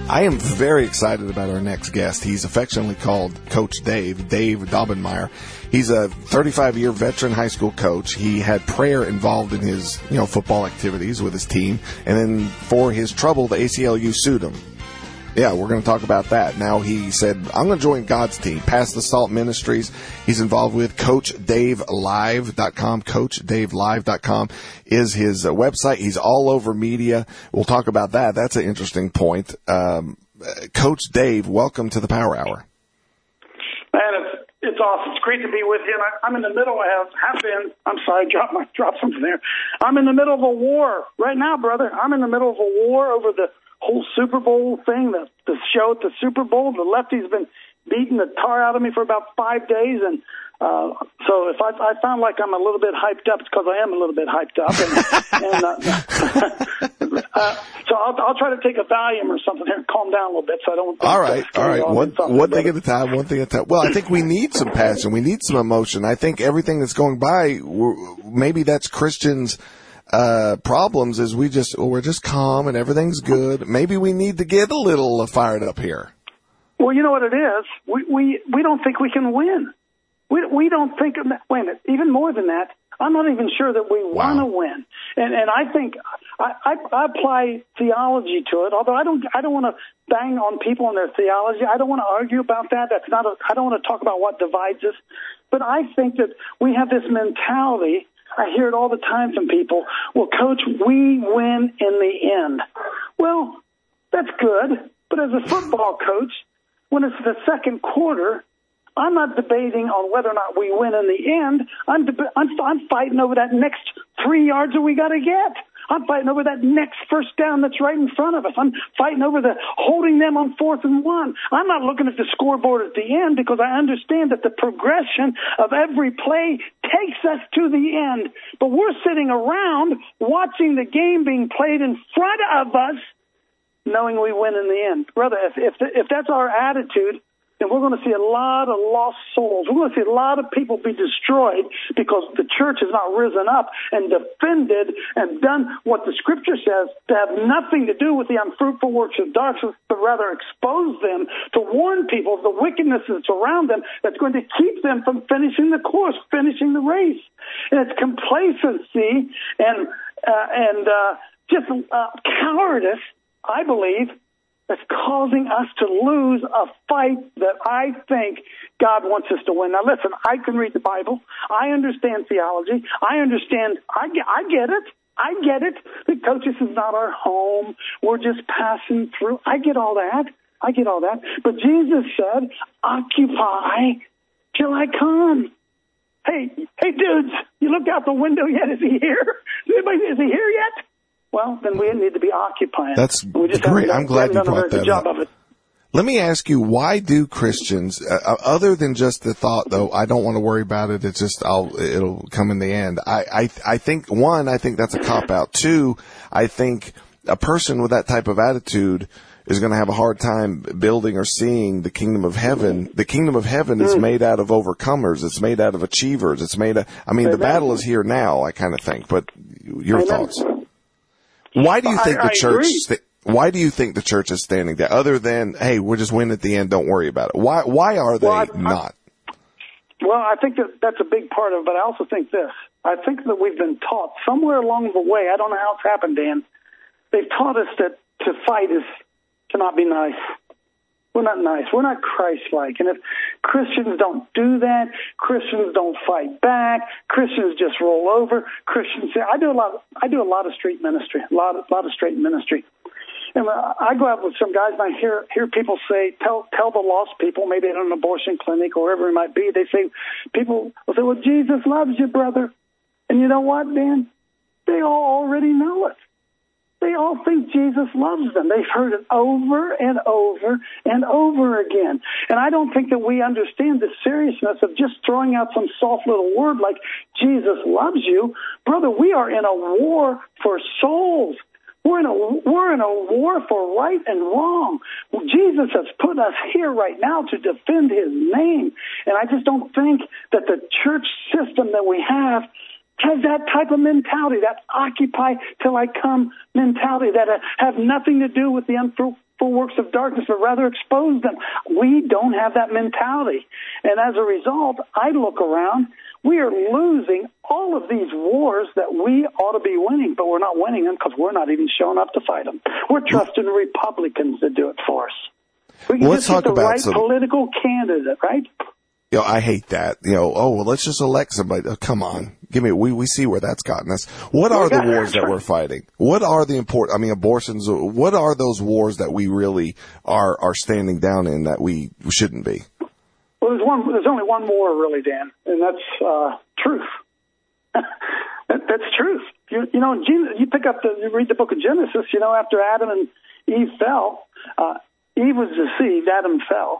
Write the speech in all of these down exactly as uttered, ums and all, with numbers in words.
I am very excited about our next guest. He's affectionately called Coach Dave, Dave Daubenmire. He's a thirty-five-year veteran high school coach. He had prayer involved in his, you know, football activities with his team, and then for his trouble, the A C L U sued him. Yeah, we're going to talk about that. Now he said, I'm going to join God's team, Pass the Salt Ministries. He's involved with Coach Dave Live dot com. Coach Dave Live dot com is his uh, website. He's all over media. We'll talk about that. That's an interesting point. Um, Coach Dave, welcome to the Power Hour. Man, it's, it's awesome. It's great to be with you. And I, I'm in the middle. I have, have been. I'm sorry, drop my drop something there. I'm in the middle of a war right now, brother. I'm in the middle of a war over the whole Super Bowl thing, the, the show at the Super Bowl. The lefty's been beating the tar out of me for about five days. And uh, so if I, I sound like I'm a little bit hyped up, it's because I am a little bit hyped up. And, and uh, uh, so I'll, I'll try to take a Valium or something here and calm down a little bit so I don't. All right, all right. One, one thing at a time, one thing at a time. Well, I think we need some passion. We need some emotion. I think everything that's going by, maybe that's Christians' Uh, problems is we just, well, we're just calm and everything's good. Maybe we need to get a little uh, fired up here. Well, you know what it is? We, we, we don't think we can win. We, we don't think, wait a minute, even more than that, I'm not even sure that we Wow. want to win. And, and I think I, I, I apply theology to it, although I don't, I don't want to bang on people and their theology. I don't want to argue about that. That's not a, I don't want to talk about what divides us. But I think that we have this mentality. I hear it all the time from people. Well, Coach, we win in the end. Well, that's good. But as a football coach, when it's the second quarter, I'm not debating on whether or not we win in the end. I'm deb- I'm, I'm fighting over that next three yards that we got to get. I'm fighting over that next first down that's right in front of us. I'm fighting over the holding them on fourth and one. I'm not looking at the scoreboard at the end because I understand that the progression of every play takes us to the end. But we're sitting around watching the game being played in front of us, knowing we win in the end. Brother, if if, if that's our attitude, then we're going to see a lot of lost souls. We're going to see a lot of people be destroyed because the church has not risen up and defended and done what the Scripture says to have nothing to do with the unfruitful works of darkness, but rather expose them to warn people of the wickedness that's around them that's going to keep them from finishing the course, finishing the race. And it's complacency and, uh, and uh, just uh, cowardice, I believe, that's causing us to lose a fight that I think God wants us to win. Now, listen, I can read the Bible. I understand theology. I understand. I get, I get it. I get it. The coaches is not our home. We're just passing through. I get all that. I get all that. But Jesus said, occupy till I come. Hey, hey, dudes, you looked out the window yet? Is he here? Anybody, is he here yet? Well, then we need to be occupying. That's we just great. Done, I'm glad you brought that up. Of it. Let me ask you, why do Christians, uh, other than just the thought, though, I don't want to worry about it, it's just, I'll, it'll come in the end. I, I, I think, one, I think that's a cop-out. Two, I think a person with that type of attitude is going to have a hard time building or seeing the kingdom of heaven. The kingdom of heaven is made out of overcomers. It's made out of achievers. It's made of, I mean, Amen. The battle is here now, I kind of think, but your Amen. Thoughts? Why do you think I, the church? I St- why do you think the church is standing there? Other than, hey, we're just winning at the end. Don't worry about it. Why? Why are they well, I, not? I, well, I think that that's a big part of it. But I also think this. I think that we've been taught somewhere along the way. I don't know how it's happened, Dan. They've taught us that to fight is to not be nice. We're not nice. We're not Christ-like. And if Christians don't do that, Christians don't fight back, Christians just roll over, Christians say, I do a lot, I do a lot of street ministry, a lot of, lot of street ministry. And I go out with some guys and I hear, hear people say, tell, tell the lost people, maybe at an abortion clinic or wherever it might be, they say, people will say, well, Jesus loves you, brother. And you know what, Dan? They all already know it. They all think Jesus loves them. They've heard it over and over and over again. And I don't think that we understand the seriousness of just throwing out some soft little word like Jesus loves you. Brother, we are in a war for souls. We're in a, we're in a war for right and wrong. Well, Jesus has put us here right now to defend his name. And I just don't think that the church system that we have has that type of mentality, that occupy till I come mentality, that have nothing to do with the unfruitful deceitful works of darkness, but rather expose them. We don't have that mentality. And as a result, I look around, we are losing all of these wars that we ought to be winning, but we're not winning them because we're not even showing up to fight them. We're trusting Republicans to do it for us. We can well, just let's talk get the about right some political candidate, right? You know, I hate that. You know, oh, well, let's just elect somebody. Oh, come on. Give me, we, we see where that's gotten us. What are the wars that we're fighting? What are the important, I mean, abortions, what are those wars that we really are, are standing down in that we shouldn't be? Well, there's one, there's only one more really, Dan, and that's, uh, truth. that, that's truth. You, you know, you pick up the, you read the book of Genesis, you know, after Adam and Eve fell, uh, Eve was deceived, Adam fell.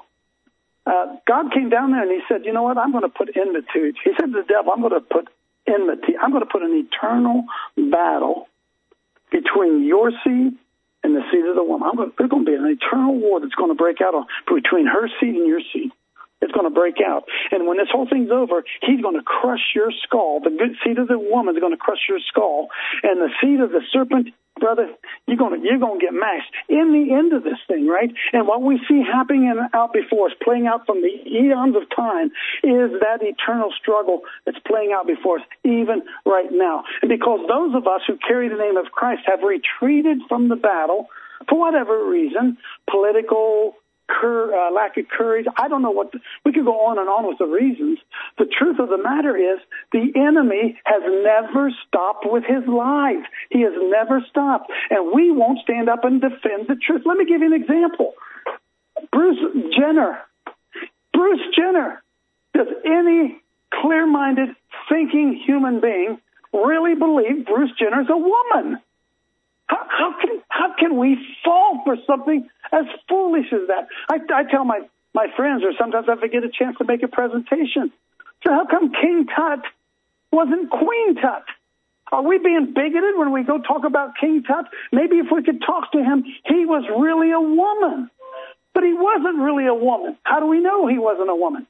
Uh, God came down there and he said, you know what, I'm going to put enmity. He said to the devil, I'm going to put enmity. I'm going to put an eternal battle between your seed and the seed of the woman. I'm going to, there's going to be an eternal war that's going to break out on, between her seed and your seed. It's going to break out. And when this whole thing's over, he's going to crush your skull. The good seed of the woman is going to crush your skull. And the seed of the serpent, brother, you're going to, you're going to get mashed in the end of this thing, right? And what we see happening in, out before us, playing out from the eons of time, is that eternal struggle that's playing out before us, even right now. And because those of us who carry the name of Christ have retreated from the battle, for whatever reason, political, Cur, uh, lack of courage. I don't know what, the, we could go on and on with the reasons. The truth of the matter is the enemy has never stopped with his lies. He has never stopped. And we won't stand up and defend the truth. Let me give you an example. Bruce Jenner. Bruce Jenner. Does any clear-minded, thinking human being really believe Bruce Jenner's a woman? How, how can how can we fall for something as foolish as that? I, I tell my, my friends, or sometimes if I get a chance to make a presentation, so how come King Tut wasn't Queen Tut? Are we being bigoted when we go talk about King Tut? Maybe if we could talk to him, he was really a woman. But he wasn't really a woman. How do we know he wasn't a woman?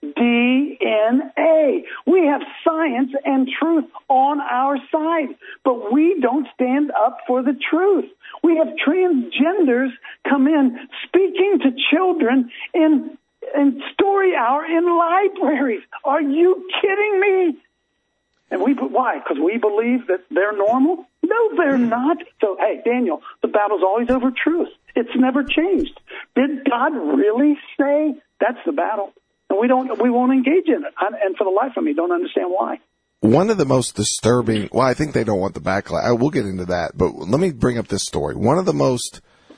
D N A. We have science and truth on our side, but we don't stand up for the truth. We have transgenders come in speaking to children in, in story hour in libraries. Are you kidding me? And we, why? Because we believe that they're normal? No, they're not. So, hey, Daniel, the battle's always over truth. It's never changed. Did God really say that's the battle? And we don't, we won't engage in it. And for the life of me, don't understand why. One of the most disturbing, well, I think they don't want the backlash. I will get into that, but let me bring up this story. One of the most,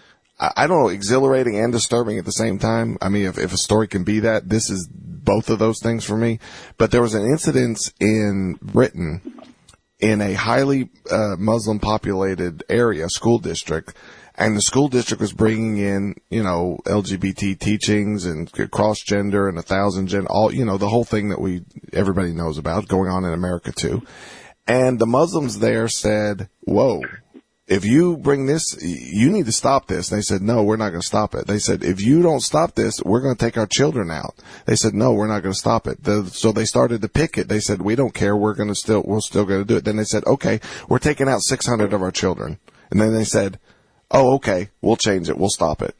I don't know, exhilarating and disturbing at the same time. I mean, if, if a story can be that, this is both of those things for me. But there was an incident in Britain in a highly uh, Muslim populated area, school district. And the school district was bringing in, you know, L G B T teachings and cross gender and a thousand gen, all, you know, the whole thing that we, everybody knows about going on in America too. And the Muslims there said, whoa, if you bring this, you need to stop this. And they said, no, we're not going to stop it. They said, if you don't stop this, we're going to take our children out. They said, no, we're not going to stop it. The, so they started to picket. They said, we don't care. We're going to still, we're still going to do it. Then they said, okay, we're taking out six hundred of our children. And then they said, oh, okay, we'll change it. We'll stop it.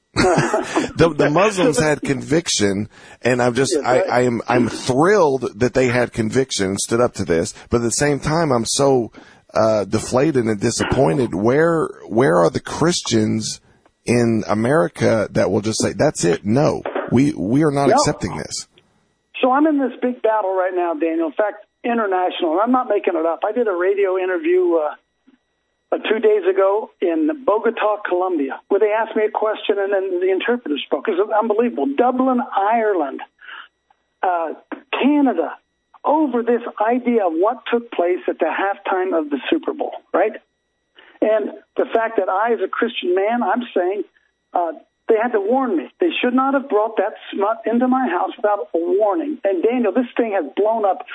the, the Muslims had conviction, and I'm just, I, I am, I'm thrilled that they had conviction and stood up to this. But at the same time, I'm so uh, deflated and disappointed. Where, where are the Christians in America that will just say, "That's it"? No, we we are not yep. accepting this. So I'm in this big battle right now, Daniel. In fact, international. I'm not making it up. I did a radio interview. Uh, Uh, two days ago in Bogota, Colombia, where they asked me a question and then the interpreter spoke. It was unbelievable. Dublin, Ireland, uh, Canada, over this idea of what took place at the halftime of the Super Bowl, right? And the fact that I, as a Christian man, I'm saying uh, they had to warn me. They should not have brought that smut into my house without a warning. And, Daniel, this thing has blown up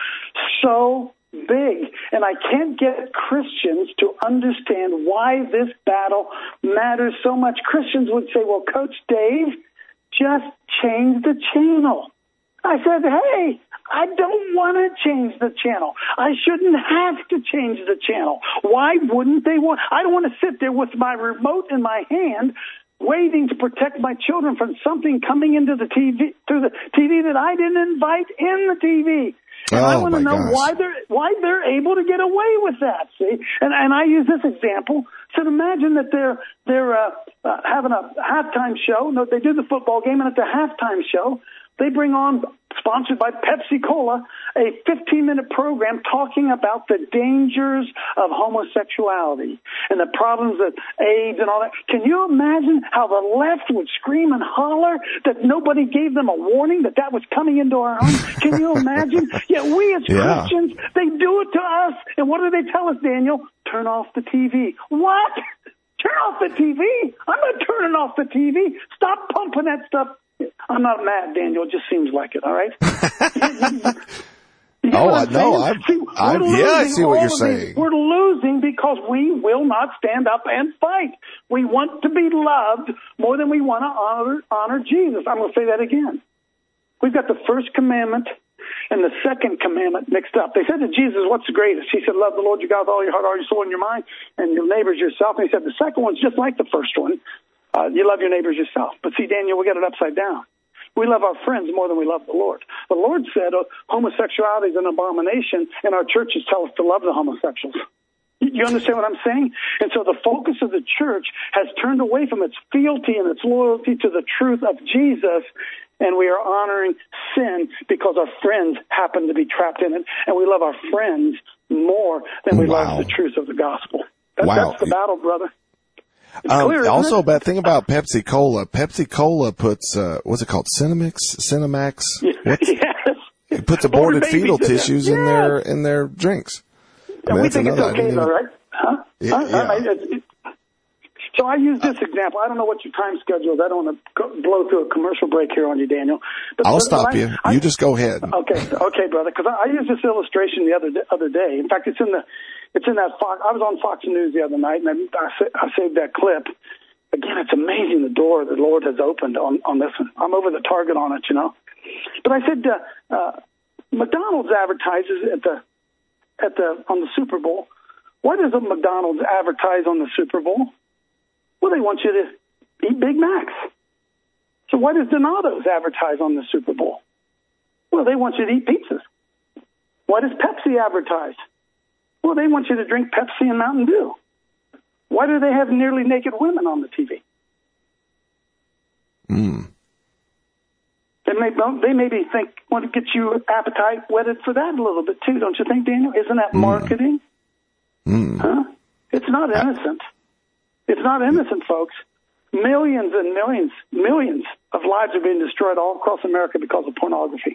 so big, and I can't get Christians to understand why this battle matters so much. Christians would say, well, Coach Dave, just change the channel. I said, hey, I don't want to change the channel. I shouldn't have to change the channel. Why wouldn't they want? I don't want to sit there with my remote in my hand waiting to protect my children from something coming into the T V, through the T V that I didn't invite in the T V. And oh, I want to know gosh. why they're why they're able to get away with that. See, and and I use this example. So imagine that they're they're uh, uh, having a halftime show. No, they do the football game, and at the halftime show, they bring on, sponsored by Pepsi Cola, a fifteen-minute program talking about the dangers of homosexuality and the problems of AIDS and all that. Can you imagine how the left would scream and holler that nobody gave them a warning that that was coming into our home? Can you imagine? Yet we as yeah. Christians, they do it to us. And what do they tell us, Daniel? Turn off the T V. What? Turn off the T V? I'm not turning off the T V. Stop pumping that stuff. I'm not mad, Daniel. It just seems like it, all right? You know oh, I know. I'm, see, I'm, yeah, I see what you're saying. We're losing because we will not stand up and fight. We want to be loved more than we want to honor, honor Jesus. I'm going to say that again. We've got the first commandment and the second commandment mixed up. They said to Jesus, what's the greatest? He said, love the Lord your God with all your heart, all your soul, and your mind, and your neighbors yourself. And he said, the second one's just like the first one. Uh, you love your neighbors yourself. But see, Daniel, we got it upside down. We love our friends more than we love the Lord. The Lord said uh, homosexuality is an abomination, and our churches tell us to love the homosexuals. You understand what I'm saying? And so the focus of the church has turned away from its fealty and its loyalty to the truth of Jesus, and we are honoring sin because our friends happen to be trapped in it, and we love our friends more than we wow. love the truth of the gospel. That, wow. That's the battle, brother. Um, clear, also, it? bad thing about Pepsi Cola. Pepsi Cola puts uh, what's it called? Cinemax, Cinemax. What's, yes. It puts aborted fetal tissues in, in their in their drinks. Yeah, we think it's okay, though, right? Huh? Yeah, huh? yeah. I, it, so I use this example. I don't know what your time schedule is. I don't want to go, blow through a commercial break here on you, Daniel. But, I'll but, stop but I, you. I, you just go ahead. Okay, okay, brother. Because I, I used this illustration the other other day. In fact, it's in the it's in that Fox. I was on Fox News the other night, and I, I, I saved that clip. Again, it's amazing the door the Lord has opened on, on this one. I'm over the target on it, you know. But I said, uh, uh, McDonald's advertises at the at the on the Super Bowl. Why does a McDonald's advertise on the Super Bowl? Well, they want you to eat Big Macs. So why does Donato's advertise on the Super Bowl? Well, they want you to eat pizzas. Why does Pepsi advertise? Well, they want you to drink Pepsi and Mountain Dew. Why do they have nearly naked women on the T V? Mm. They may they maybe think want to get you appetite whetted for that a little bit too, don't you think, Daniel? Isn't that marketing? Mm. Huh? It's not innocent. It's not innocent, folks. Millions and millions, millions of lives are being destroyed all across America because of pornography.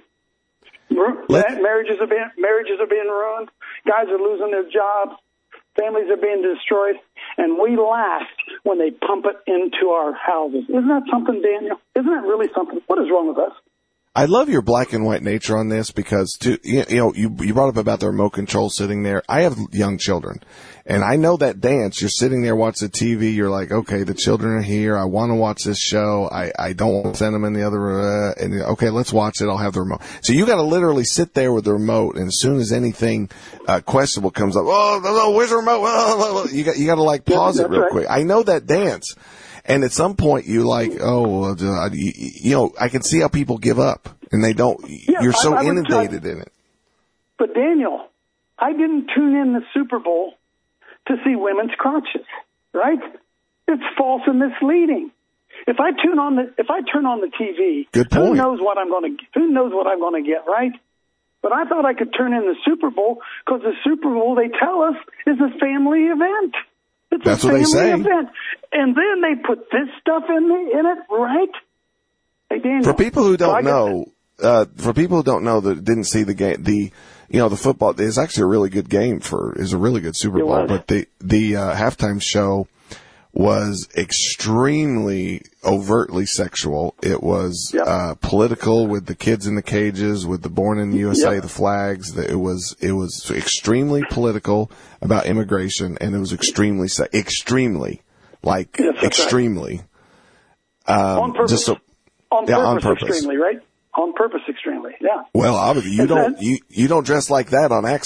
Let's, marriages are being marriages are being ruined. Guys are losing their jobs. Families are being destroyed, and we laugh when they pump it into our houses. Isn't that something, Daniel? Isn't that really something? What is wrong with us? I love your black and white nature on this because, to, you, you know, you, you brought up about the remote control sitting there. I have young children, and I know that dance. You're sitting there watching the T V. You're like, okay, the children are here. I want to watch this show. I, I don't want to send them in the other, uh, and okay, let's watch it. I'll have the remote. So you got to literally sit there with the remote, and as soon as anything uh, questionable comes up, oh, no, no, where's the remote? Oh, you got, you got to like pause yeah, it real right. quick. I know that dance. And at some point, you like, oh, uh, you, you know, I can see how people give up, and they don't. Yeah, you're so I, I inundated would, in it. But Daniel, I didn't tune in the Super Bowl to see women's crotches, right? It's false and misleading. If I tune on the, if I turn on the T V, Good point. who knows what I'm going to, who knows what I'm going to get, right? But I thought I could turn in the Super Bowl because the Super Bowl, they tell us, is a family event. It's That's a what they family say. event. And then they put this stuff in the, in it, right? Hey, Daniel, For people who so don't know, uh, for people who don't know that didn't see the game, the, you know, the football is actually a really good game for, is a really good Super Bowl, was. but the, the, uh, halftime show was extremely overtly sexual. It was, yep. uh, political with the kids in the cages, with the Born in the U S A, yep. the flags. It was, it was extremely political about immigration, and it was extremely, se- extremely, like, yes, extremely. Right. Um, on purpose. Just so, on, yeah, purpose on purpose. extremely, right? On purpose extremely, yeah. Well, obviously, you and don't, then, you, you don't dress like that on accident.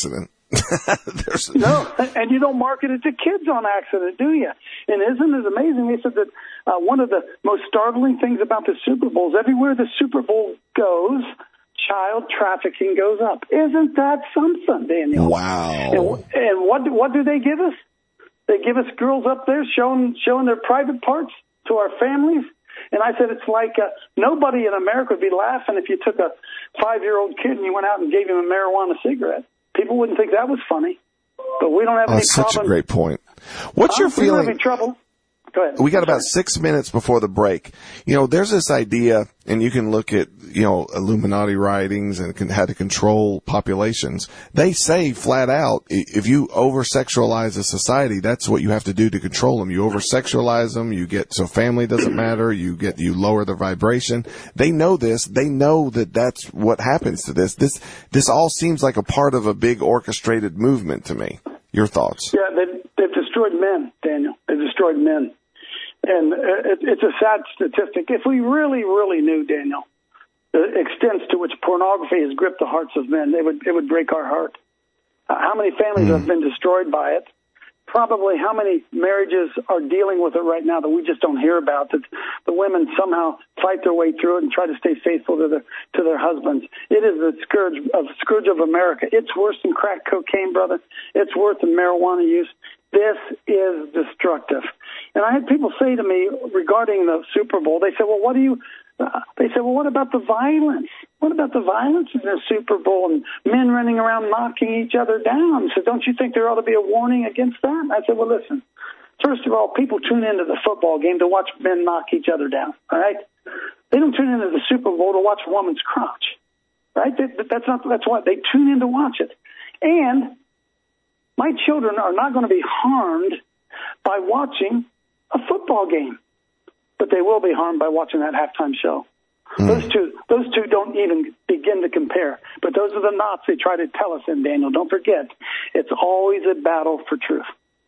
There's... No, and you don't market it to kids on accident, do you? And isn't it amazing? They said that uh, one of the most startling things about the Super Bowl is everywhere the Super Bowl goes, child trafficking goes up. Isn't that something, Daniel? Wow. And, and what what do they give us? They give us girls up there showing showing their private parts to our families. And I said, it's like uh, nobody in America would be laughing if you took a five-year-old kid and you went out and gave him a marijuana cigarette. People wouldn't think that was funny. But we don't have oh, any such problem. a great point. What's uh, your feeling? We don't have any trouble. Go ahead. We got about six minutes before the break. You know, there's this idea, and you can look at, you know, Illuminati writings and can, how to control populations. They say flat out, if you over-sexualize a society, that's what you have to do to control them. You over-sexualize them, you get, so family doesn't matter, you get, you lower the vibration. They know this. They know that that's what happens to this. This, this all seems like a part of a big orchestrated movement to me. Your thoughts? Yeah, they've, they've destroyed men, Daniel. They've destroyed men. And it, it's a sad statistic. If we really, really knew, Daniel, the extent to which pornography has gripped the hearts of men, it would it would break our heart. Uh, how many families mm. have been destroyed by it? Probably how many marriages are dealing with it right now that we just don't hear about, that the women somehow fight their way through it and try to stay faithful to their to their husbands. It is the scourge of scourge of America. It's worse than crack cocaine, brother. It's worse than marijuana use. This is destructive. And I had people say to me regarding the Super Bowl, they said, well, what do you, uh, they said, well, what about the violence? What about the violence in the Super Bowl and men running around knocking each other down? So don't you think there ought to be a warning against that? I said, well, listen, first of all, people tune into the football game to watch men knock each other down, all right? They don't tune into the Super Bowl to watch a woman's crotch, right? That's not, that's why they tune in to watch it. And my children are not going to be harmed by watching a football game, but they will be harmed by watching that halftime show. Mm. Those two, those two don't even begin to compare. But those are the knots they try to tell us in, Daniel. Don't forget, it's always a battle for truth.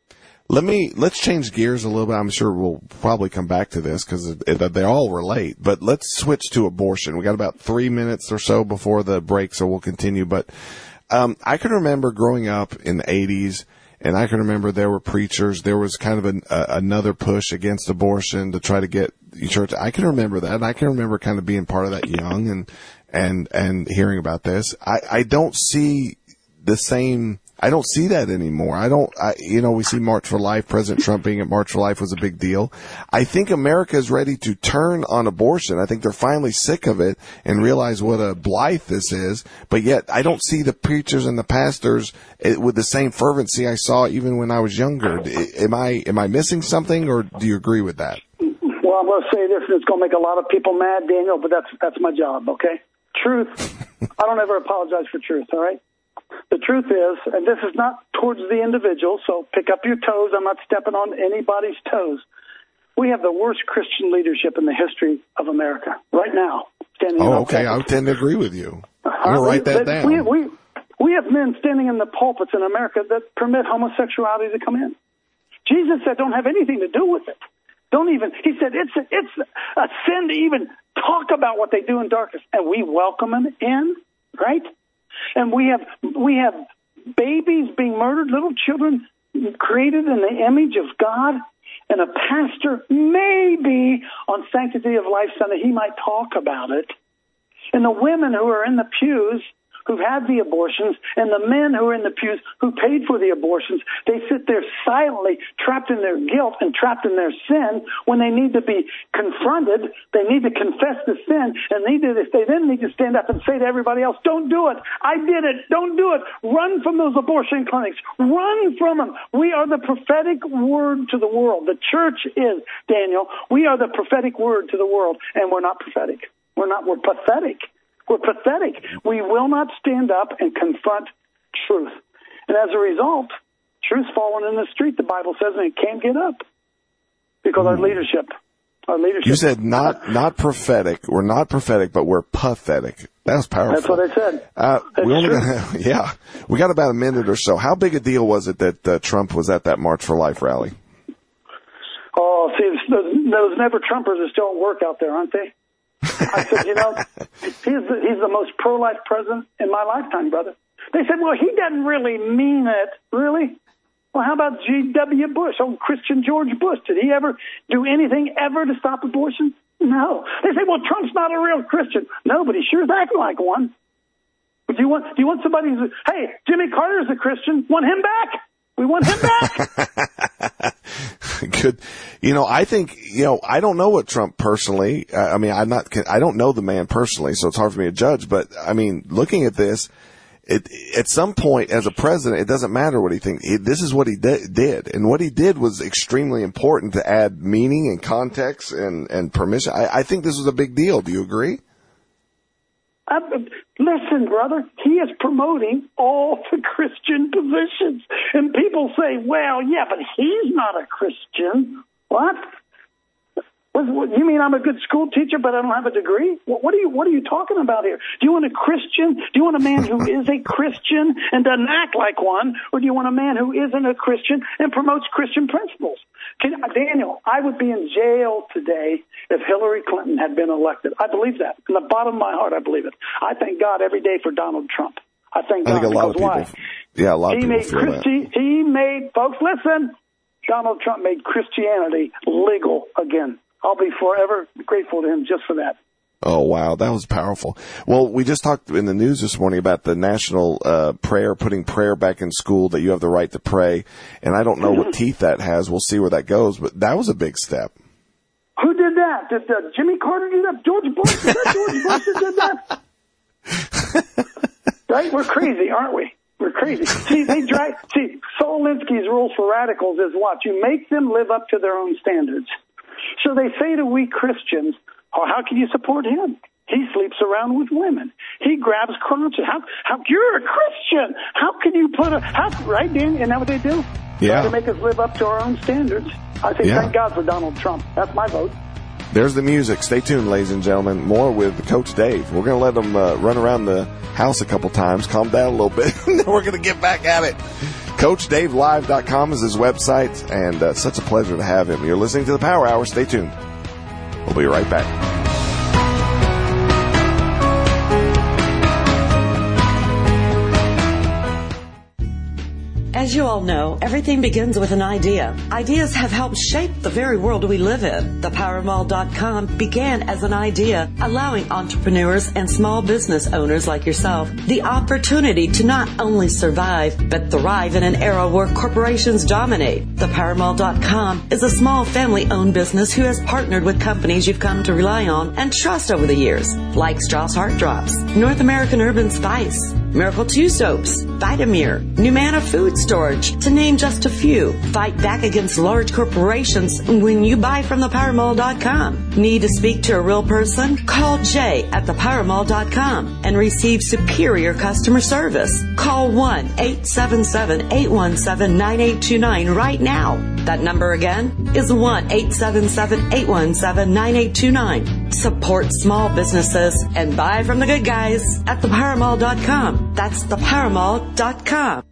Let me, let's change gears a little bit. I'm sure we'll probably come back to this because they all relate, but let's switch to abortion. We got about three minutes or so before the break, so we'll continue. But, um, I can remember growing up in the eighties, and I can remember there were preachers, there was kind of an, uh, another push against abortion to try to get church. I can remember that, and I can remember kind of being part of that young and, and, and hearing about this. I, I don't see the same, I don't see that anymore. I don't, I, you know, we see March for Life. President Trump being at March for Life was a big deal. I think America is ready to turn on abortion. I think they're finally sick of it and realize what a blight this is. But yet I don't see the preachers and the pastors with the same fervency I saw even when I was younger. Am I, am I missing something, or do you agree with that? Well, I'm going to say this, and it's going to make a lot of people mad, Daniel, but that's, that's my job. Okay. Truth. I don't ever apologize for truth. All right. The truth is, and this is not towards the individual, so pick up your toes. I'm not stepping on anybody's toes. We have the worst Christian leadership in the history of America right now. Standing oh, in okay. I tend to agree with you. I'm going to write that down. We, we, we have men standing in the pulpits in America that permit homosexuality to come in. Jesus said, don't have anything to do with it. Don't even, he said, it's a, it's a sin to even talk about what they do in darkness. And we welcome them in, right? And we have we have babies being murdered, little children created in the image of God, and a pastor maybe on Sanctity of Life Sunday, he might talk about it. And the women who are in the pews who've had the abortions and the men who are in the pews who paid for the abortions, they sit there silently, trapped in their guilt and trapped in their sin when they need to be confronted. They need to confess the sin, and they, need to, they then need to stand up and say to everybody else, don't do it. I did it. Don't do it. Run from those abortion clinics. Run from them. We are the prophetic word to the world. The church is, Daniel, we are the prophetic word to the world, and we're not prophetic. We're not. We're pathetic. We're pathetic. We will not stand up and confront truth. And as a result, truth's fallen in the street, the Bible says, and it can't get up because our leadership, our leadership. You said not not prophetic. We're not prophetic, but we're pathetic. That was powerful. That's what I said. Uh, we only got, yeah, we got about a minute or so. How big a deal was it that uh, Trump was at that March for Life rally? Oh, see, those, those never Trumpers are still at work out there, aren't they? I said, you know, he's the, he's the most pro-life president in my lifetime, brother. They said, well, he doesn't really mean it. Really? Well, how about G W Bush, old Christian George Bush? Did he ever do anything ever to stop abortion? No. They say, well, Trump's not a real Christian. No, but he sure is acting like one. Do you want, do you want somebody who's, hey, Jimmy Carter's a Christian. Want him back? We want him back. Good. You know, I think, you know, I don't know what Trump personally, I mean, I'm not, I don't know the man personally, so it's hard for me to judge, but I mean, looking at this, it, at some point as a president, it doesn't matter what he thinks. He, this is what he de- did. And what he did was extremely important to add meaning and context and, and permission. I, I think this was a big deal. Do you agree? Uh, listen, brother, he is promoting all the Christian positions. And people say, well, yeah, but he's not a Christian. What? What, what, you mean I'm a good school teacher, but I don't have a degree? What, what are you What are you talking about here? Do you want a Christian? Do you want a man who is a Christian and doesn't act like one, or do you want a man who isn't a Christian and promotes Christian principles? Can, Daniel, I would be in jail today if Hillary Clinton had been elected. I believe that. In the bottom of my heart, I believe it. I thank God every day for Donald Trump. I thank God. I think a lot of people. Why? Yeah, a lot he of people made feel Christi- that. He made, folks, listen. Donald Trump made Christianity legal again. I'll be forever grateful to him just for that. Oh, wow. That was powerful. Well, we just talked in the news this morning about the national uh, prayer, putting prayer back in school, that you have the right to pray. And I don't know what teeth that has. We'll see where that goes. But that was a big step. Who did that? Did uh, Jimmy Carter do that? George Bush? Did that George Bush that did that? Right? We're crazy, aren't we? We're crazy. See, they drive. See, Saul Alinsky's rules for radicals is what? You make them live up to their own standards. So they say to we Christians, oh, how can you support him? He sleeps around with women. He grabs crotches. How, how, you're a Christian. How can you put a, how, right, Dan? Isn't that what they do? Yeah. Try to make us live up to our own standards. I say yeah. thank God for Donald Trump. That's my vote. There's the music. Stay tuned, ladies and gentlemen. More with Coach Dave. We're going to let him uh, run around the house a couple times, calm down a little bit, and then we're going to get back at it. Coach Dave Live dot com is his website, and uh, such a pleasure to have him. You're listening to the Power Hour. Stay tuned. We'll be right back. As you all know, everything begins with an idea. Ideas have helped shape the very world we live in. The power mall dot com began as an idea, allowing entrepreneurs and small business owners like yourself the opportunity to not only survive, but thrive in an era where corporations dominate. The power mall dot com is a small family-owned business who has partnered with companies you've come to rely on and trust over the years, like Strauss Heart Drops, North American Urban Spice, Miracle two Soaps, Vitamir, Numana Food Storage, to name just a few. Fight back against large corporations when you buy from the power mall dot com. Need to speak to a real person? Call Jay at the power mall dot com and receive superior customer service. Call one eight seven seven, eight one seven, nine eight two nine right now. That number again is one eight seven seven, eight one seven, nine eight two nine. Support small businesses and buy from the good guys at the power mall dot com. That's the power mall dot com.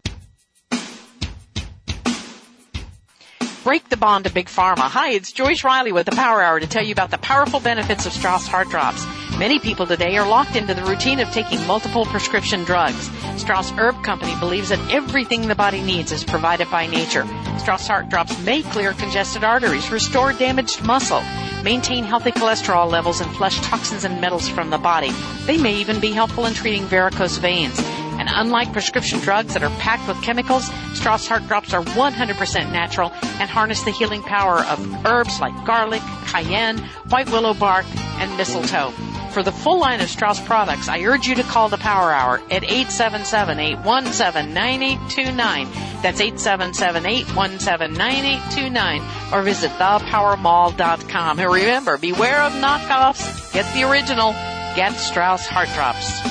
Break the bond to Big Pharma. Hi, it's Joyce Riley with the Power Hour to tell you about the powerful benefits of Strauss Heart Drops. Many people today are locked into the routine of taking multiple prescription drugs. Strauss Herb Company believes that everything the body needs is provided by nature. Strauss Heart Drops may clear congested arteries, restore damaged muscle, maintain healthy cholesterol levels, and flush toxins and metals from the body. They may even be helpful in treating varicose veins. And unlike prescription drugs that are packed with chemicals, Strauss Heart Drops are one hundred percent natural and harness the healing power of herbs like garlic, cayenne, white willow bark, and mistletoe. For the full line of Strauss products, I urge you to call the Power Hour at eight seven seven, eight one seven, nine eight two nine. That's eight seven seven, eight one seven, nine eight two nine. Or visit the power mall dot com. And remember, beware of knockoffs. Get the original. Get Strauss Heart Drops.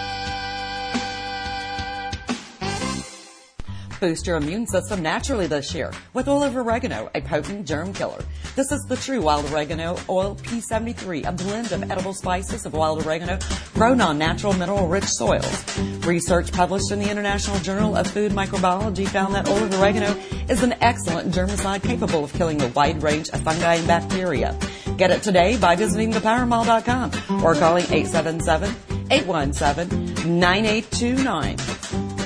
Boost your immune system naturally this year with oil of oregano, a potent germ killer. This is the true wild oregano oil P seventy-three, a blend of edible spices of wild oregano grown on natural mineral-rich soils. Research published in the International Journal of Food Microbiology found that oil of oregano is an excellent germicide capable of killing a wide range of fungi and bacteria. Get it today by visiting the power mall dot com or calling eight seven seven, eight one seven, nine eight two nine.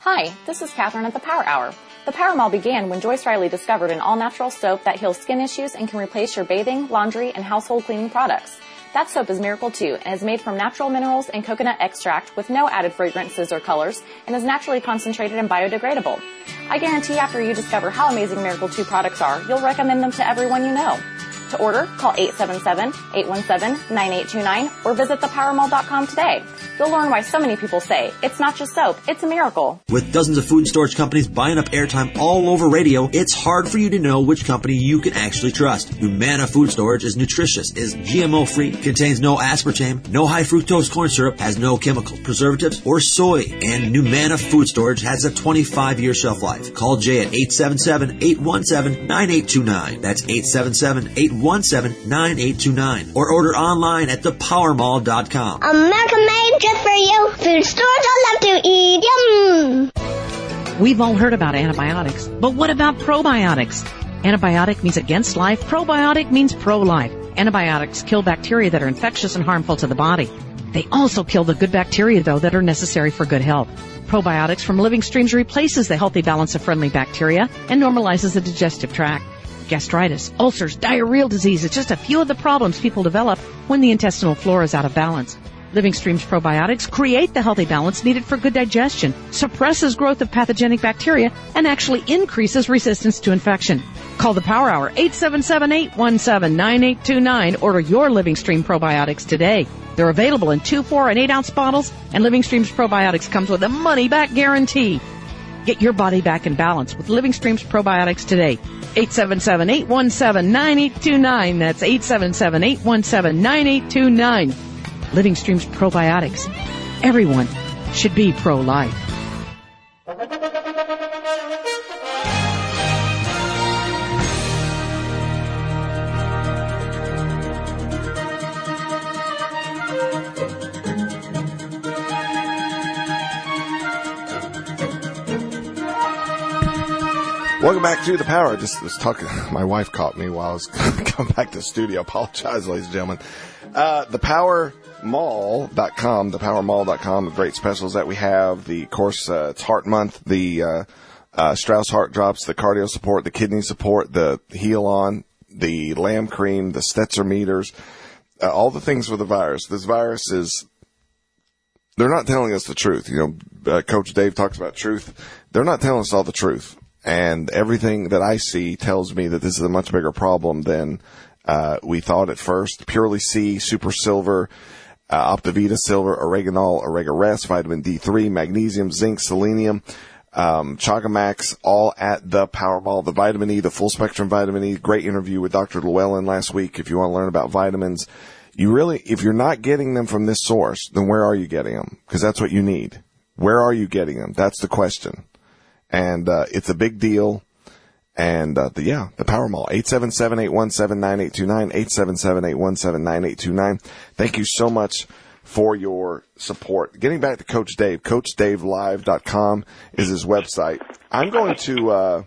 Hi, this is Catherine at the Power Hour. The Power Mall began when Joyce Riley discovered an all-natural soap that heals skin issues and can replace your bathing, laundry, and household cleaning products. That soap is Miracle two and is made from natural minerals and coconut extract with no added fragrances or colors and is naturally concentrated and biodegradable. I guarantee after you discover how amazing Miracle two products are, you'll recommend them to everyone you know. To order, call eight seven seven, eight one seven, nine eight two nine or visit the power mall dot com today. You'll learn why so many people say, it's not just soap, it's a miracle. With dozens of food storage companies buying up airtime all over radio, it's hard for you to know which company you can actually trust. Humana Food Storage is nutritious, is G M O-free, contains no aspartame, no high fructose corn syrup, has no chemicals, preservatives, or soy, and Humana Food Storage has a twenty-five year shelf life. Call Jay at eight seven seven, eight one seven, nine eight two nine. That's eight seven seven, eight one seven, nine eight two nine. Or order online at the power mall dot com. America made just for you. Food stores I love to eat. Yum! We've all heard about antibiotics, but what about probiotics? Antibiotic means against life. Probiotic means pro-life. Antibiotics kill bacteria that are infectious and harmful to the body. They also kill the good bacteria, though, that are necessary for good health. Probiotics from Living Streams replaces the healthy balance of friendly bacteria and normalizes the digestive tract. Gastritis, ulcers, diarrheal disease is just a few of the problems people develop when the intestinal flora is out of balance. Living Streams probiotics create the healthy balance needed for good digestion, suppresses growth of pathogenic bacteria, and actually increases resistance to infection. Call the Power Hour, eight seven seven, eight one seven, nine eight two nine. Order your Living Stream probiotics today. They're available in two, four, and eight ounce bottles, and Living Streams probiotics comes with a money-back guarantee. Get your body back in balance with Living Streams probiotics today. eight seven seven, eight one seven, nine eight two nine. That's eight seven seven, eight one seven, nine eight two nine. Living Streams probiotics. Everyone should be pro-life. Welcome back to the Power. I just was talking. My wife caught me while I was coming back to the studio. Apologize, ladies and gentlemen. Uh, the power mall dot com, the power mall dot com, the great specials that we have. The, of course, uh, it's Heart Month. The uh, uh, Strauss Heart Drops, the cardio support, the kidney support, the Heal On, the Lamb Cream, the Stetzer meters, uh, all the things for the virus. This virus is. They're not telling us the truth. You know, uh, Coach Dave talks about truth. They're not telling us all the truth. And everything that I see tells me that this is a much bigger problem than uh, we thought at first. Purely C, Super Silver, uh, Optivita Silver, Oreganol, Oregares, Vitamin D three, Magnesium, Zinc, Selenium, um, Chagamax, all at the Powerball. The Vitamin E, the Full Spectrum Vitamin E. Great interview with Doctor Llewellyn last week. If you want to learn about vitamins, you really, if you're not getting them from this source, then where are you getting them? Because that's what you need. Where are you getting them? That's the question. And, uh, it's a big deal. And, uh, the, yeah, the Power Mall, eight seven seven, eight one seven, nine eight two nine, eight seven seven, eight one seven, nine eight two nine. Thank you so much for your support. Getting back to Coach Dave, coach dave live dot com is his website. I'm going to, uh,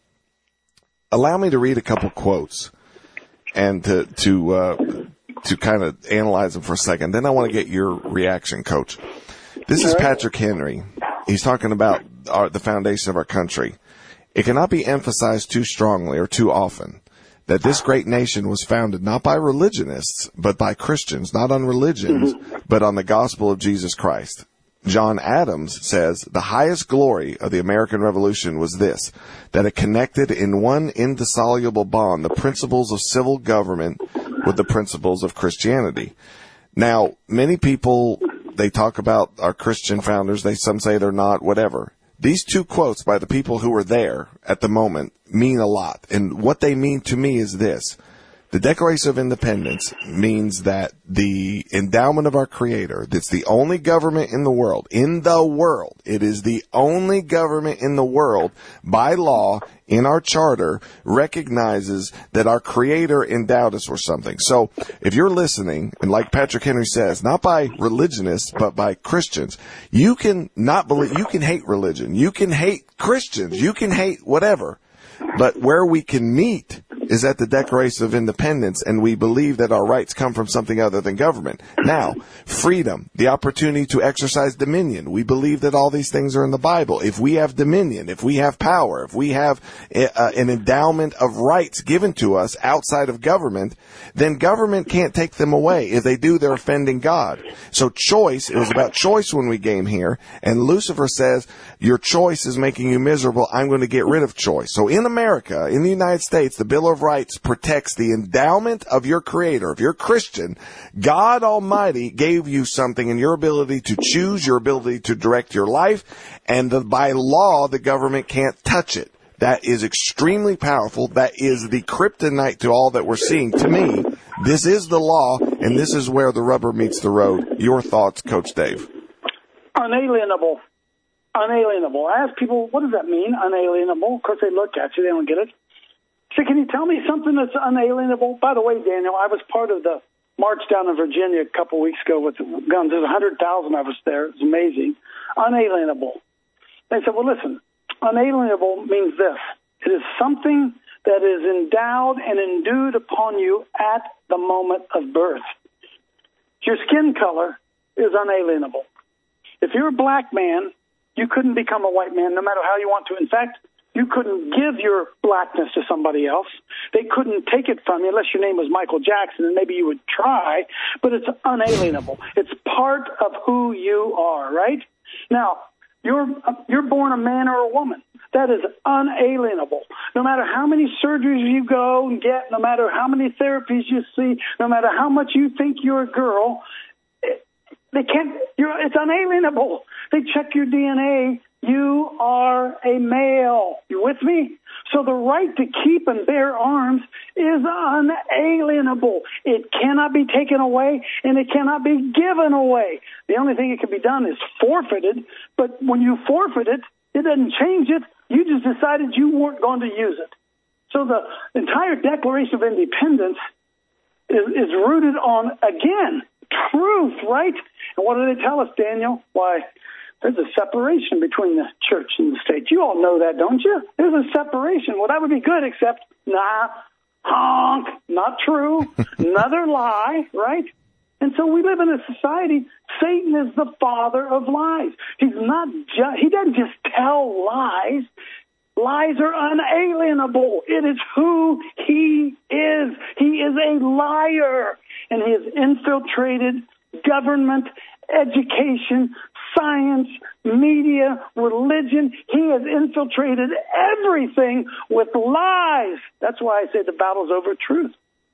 allow me to read a couple quotes and to, to, uh, to kind of analyze them for a second. Then I want to get your reaction, Coach. This is Patrick Henry. He's talking about our, the foundation of our country. It cannot be emphasized too strongly or too often that this great nation was founded not by religionists, but by Christians, not on religions, but on the gospel of Jesus Christ. John Adams says the highest glory of the American Revolution was this, that it connected in one indissoluble bond the principles of civil government with the principles of Christianity. Now, many people, they talk about our Christian founders. They, some say they're not, whatever. These two quotes by the people who were there at the moment mean a lot. And what they mean to me is this. The Declaration of Independence means that the endowment of our Creator, that's the only government in the world, in the world, it is the only government in the world, by law, in our charter, recognizes that our Creator endowed us with something. So, if you're listening, and like Patrick Henry says, not by religionists, but by Christians, you can not believe, you can hate religion, you can hate Christians, you can hate whatever, but where we can meet is at the Declaration of Independence, and we believe that our rights come from something other than government. Now, freedom, the opportunity to exercise dominion. We believe that all these things are in the Bible. If we have dominion, if we have power, if we have uh, an endowment of rights given to us outside of government, then government can't take them away. If they do, they're offending God. So choice, it was about choice when we came here, and Lucifer says, your choice is making you miserable. I'm going to get rid of choice. So in America, in the United States, the Bill of Rights protects the endowment of your Creator. If you're Christian, God Almighty gave you something in your ability to choose, your ability to direct your life, and the, by law, the government can't touch it. That is extremely powerful. That is the kryptonite to all that we're seeing. To me, this is the law, and this is where the rubber meets the road. Your thoughts, Coach Dave? Unalienable. Unalienable. I ask people, what does that mean, unalienable? Of course, they look at you. They don't get it. So can you tell me something that's unalienable? By the way, Daniel, I was part of the march down in Virginia a couple weeks ago with guns. There's one hundred thousand of us there. It was amazing. Unalienable. They said, well, listen, unalienable means this. It is something that is endowed and endued upon you at the moment of birth. Your skin color is unalienable. If you're a black man, you couldn't become a white man no matter how you want to. In fact, you couldn't give your blackness to somebody else. They couldn't take it from you unless your name was Michael Jackson, and maybe you would try, but it's unalienable. It's part of who you are, right? Now, you're you're born a man or a woman. That is unalienable. No matter how many surgeries you go and get, no matter how many therapies you see, no matter how much you think you're a girl, they can't. You're, it's unalienable. They check your D N A. You are a male. You with me? So the right to keep and bear arms is unalienable. It cannot be taken away, and it cannot be given away. The only thing that can be done is forfeited, but when you forfeit it, it doesn't change it. You just decided you weren't going to use it. So the entire Declaration of Independence is, is rooted on, again, truth, right? And what do they tell us, Daniel? Why, there's a separation between the church and the state. You all know that, don't you? There's a separation. Well, that would be good, except, nah, honk, not true, another lie, right? And so we live in a society, Satan is the father of lies. He's not just, he doesn't just tell lies. Lies are unalienable. It is who he is. He is a liar. And he has infiltrated government, education, science, media, religion. He has infiltrated everything with lies. That's why I say the battle's over truth.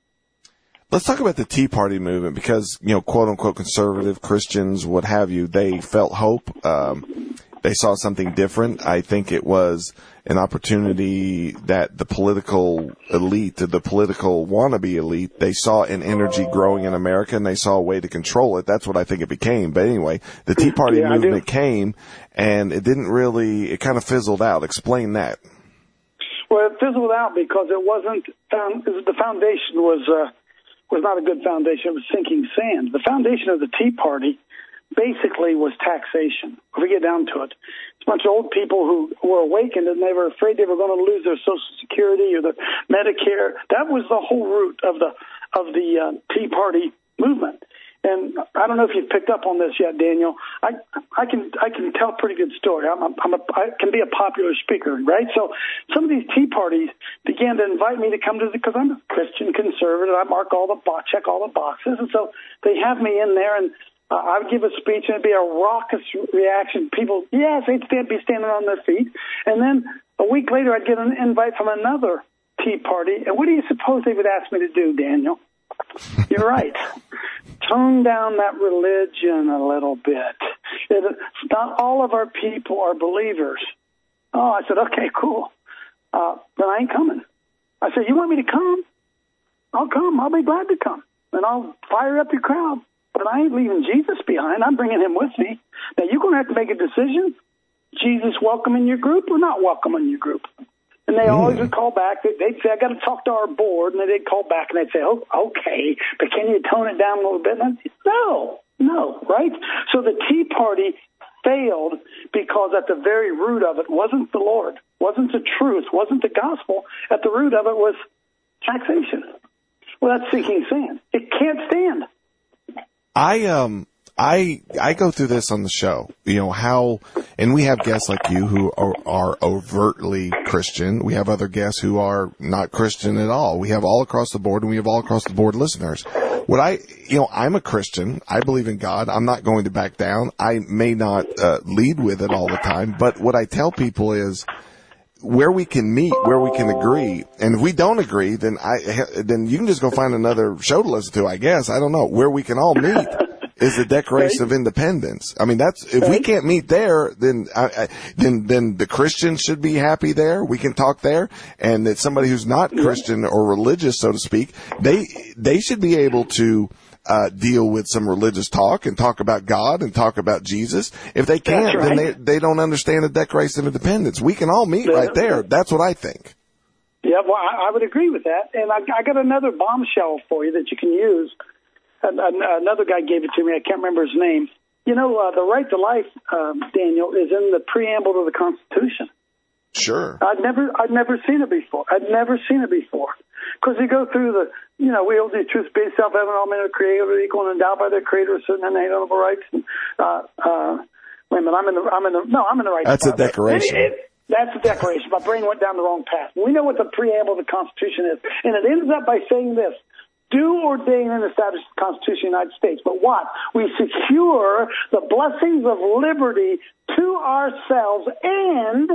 Let's talk about the Tea Party movement because, you know, quote unquote conservative Christians, what have you, they felt hope. Um, they saw something different. I think it was an opportunity that the political elite, the political wannabe elite, they saw an energy growing in America and they saw a way to control it. That's what I think it became. But anyway, the Tea Party yeah, movement came and it didn't really, it kind of fizzled out. Explain that. Well, it fizzled out because it wasn't, um, the foundation was, uh, was not a good foundation. It was sinking sand. The foundation of the Tea Party basically was taxation. If we get down to it, it's a bunch of old people who were awakened and they were afraid they were going to lose their Social Security or their Medicare. That was the whole root of the of the uh, Tea Party movement. And I don't know if you've picked up on this yet, Daniel. I I can I can tell a pretty good story. I'm, I'm a, I can be a popular speaker, right? So some of these Tea Parties began to invite me to come to the because I'm a Christian conservative. I mark all the box, check all the boxes, and so they have me in there and. Uh, I would give a speech and it'd be a raucous reaction. People, yes, they'd stand, be standing on their feet. And then a week later, I'd get an invite from another Tea Party. And what do you suppose they would ask me to do, Daniel? You're right. Tone down that religion a little bit. It, not all of our people are believers. Oh, I said, okay, cool. Uh, then I ain't coming. I said, you want me to come? I'll come. I'll be glad to come. And I'll fire up your crowd. But I ain't leaving Jesus behind. I'm bringing him with me. Now, you're going to have to make a decision. Jesus welcome in your group or not welcome in your group? And they mm. always would call back. They'd say, I got to talk to our board. And then they'd call back and they'd say, oh, okay, but can you tone it down a little bit? And I'd say, no, no, right? So the Tea Party failed because at the very root of it wasn't the Lord, wasn't the truth, wasn't the gospel. At the root of it was taxation. Well, that's sinking sand. It can't stand. I um I I go through this on the show. You know how, and we have guests like you who are, are overtly Christian. We have other guests who are not Christian at all. We have all across the board, and we have all across the board listeners. What I, you know, I'm a Christian. I believe in God. I'm not going to back down. I may not uh, lead with it all the time, but what I tell people is where we can meet, where we can agree, and if we don't agree, then I then you can just go find another show to listen to. I guess I don't know where we can all meet. Is the Declaration right. of Independence. I mean, that's, if right. we can't meet there, then, I, I, then, then the Christians should be happy there. We can talk there. And that somebody who's not Christian or religious, so to speak, they, they should be able to, uh, deal with some religious talk and talk about God and talk about Jesus. If they can't, right. then they, they don't understand the Declaration of Independence. We can all meet right there. That's what I think. Yeah, well, I, I would agree with that. And I, I got another bombshell for you that you can use. Another guy gave it to me. I can't remember his name. You know, uh, the right to life, um, Daniel, is in the preamble to the Constitution. Sure. I'd never, I'd never seen it before. I'd never seen it before. Because you go through the, you know, we hold the truth based self-evident, all men are created equal and endowed by their Creator with certain inalienable rights. And, uh, uh, wait a minute, I'm in the, I'm in the, no, I'm in the right. That's a declaration. It, it, that's a declaration. My brain went down the wrong path. We know what the preamble of the Constitution is, and it ends up by saying this. Do ordain and establish the Constitution of the United States. But what? We secure the blessings of liberty to ourselves and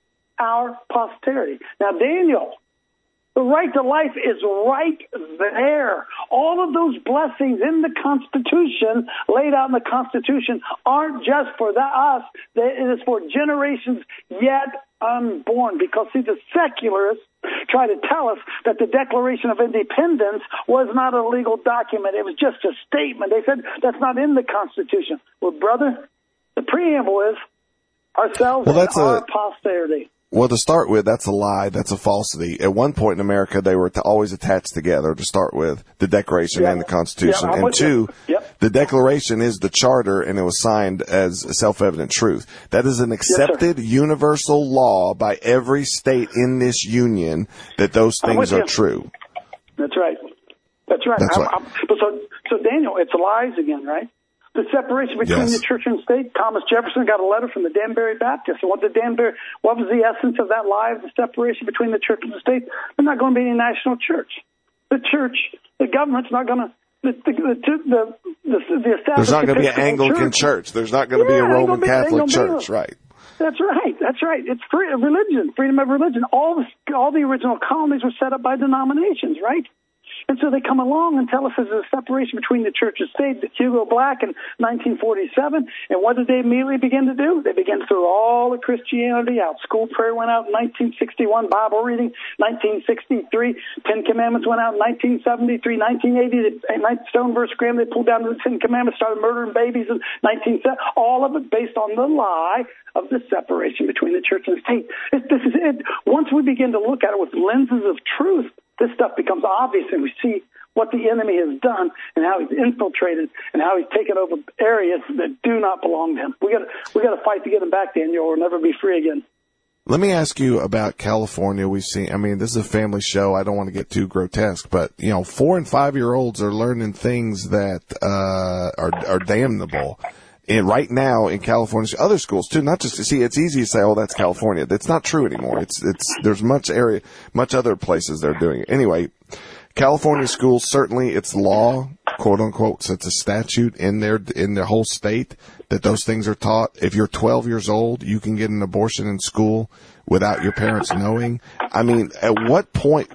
our posterity. Now, Daniel, the right to life is right there. All of those blessings in the Constitution, laid out in the Constitution, aren't just for the, us. It is for generations yet unborn. Because, see, the secularists try to tell us that the Declaration of Independence was not a legal document. It was just a statement. They said that's not in the Constitution. Well, brother, the preamble is ourselves well, that's and our a, posterity. Well, to start with, that's a lie. That's a falsity. At one point in America, they were to always attached together, to start with, the Declaration yeah. and the Constitution. Yeah, and two, yep. the Declaration is the charter, and it was signed as a self-evident truth. That is an accepted yes, universal law by every state in this union that those things are you. true. That's right. That's right. That's I'm, right. I'm, so, so, Daniel, it's lies again, right? The separation between yes. the church and state. Thomas Jefferson got a letter from the Danbury Baptists. And what did Danbury? What was the essence of that lie of the separation between the church and the state? There's not going to be any national church. The church, the government's not going to. The the the the, the, the There's not going to be an Anglican church. church. There's not going to yeah, be a Roman be, Catholic church, right? That's right. That's right. It's free, religion, freedom of religion. All the all the original colonies were set up by denominations, right? And so they come along and tell us there's a separation between the church and state, Hugo Black in nineteen forty-seven. And what did they immediately begin to do? They began to throw all the Christianity out. School prayer went out in nineteen sixty-one, Bible reading, nineteen sixty-three, Ten Commandments went out in nineteen seventy-three, nineteen eighty, the Stoneverse Graham, they pulled down the Ten Commandments, started murdering babies in nineteen seventy. All of it based on the lie of the separation between the church and the state. It, this is it. Once we begin to look at it with lenses of truth, this stuff becomes obvious, and we see what the enemy has done and how he's infiltrated and how he's taken over areas that do not belong to him. We got we got to fight to get him back, Daniel, or we'll never be free again. Let me ask you about California. We've seen, I mean, this is a family show. I don't want to get too grotesque, but, you know, four and five year olds are learning things that uh, are, are damnable. And right now in California, other schools too, not just to see, it's easy to say, oh, that's California. That's not true anymore. It's, it's, there's much area, much other places they're doing it. Anyway, California schools, certainly it's law, quote unquote, so it's a statute in their, in their whole state that those things are taught. If you're twelve years old, you can get an abortion in school without your parents knowing. I mean, at what point,